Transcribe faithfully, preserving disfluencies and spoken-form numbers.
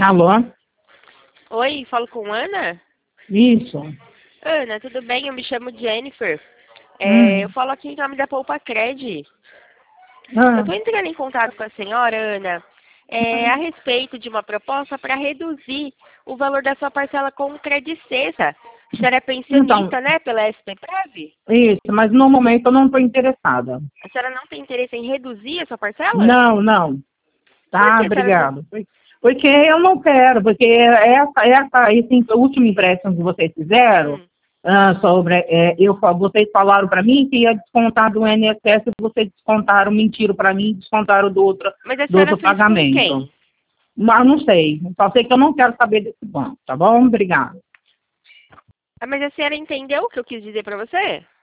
Alô? Oi, falo com Ana? Isso. Ana, tudo bem? Eu me chamo Jennifer. É, Hum. Eu falo aqui em nome da Poupa Cred. Ah, Eu estou entrando em contato com a senhora, Ana, é, a respeito de uma proposta para reduzir o valor da sua parcela com o Credicesa. A senhora é então, pensionista, né, pela S P Prev? isso, mas no momento eu não estou interessada. A senhora não tem interesse em reduzir a sua parcela? Não, não. Por Tá, que a senhora não... obrigado. Porque eu não quero, porque essa, essa, esse último empréstimo que vocês fizeram, Hum. ah, sobre, é, eu, vocês falaram para mim que ia descontar do I N S S e vocês descontaram, mentiram para mim, descontaram do outro, Mas a do senhora outro fez com pagamento. quem? Mas não sei, só sei que eu não quero saber desse banco, tá bom? Obrigado. Ah, mas a senhora entendeu o que eu quis dizer para você?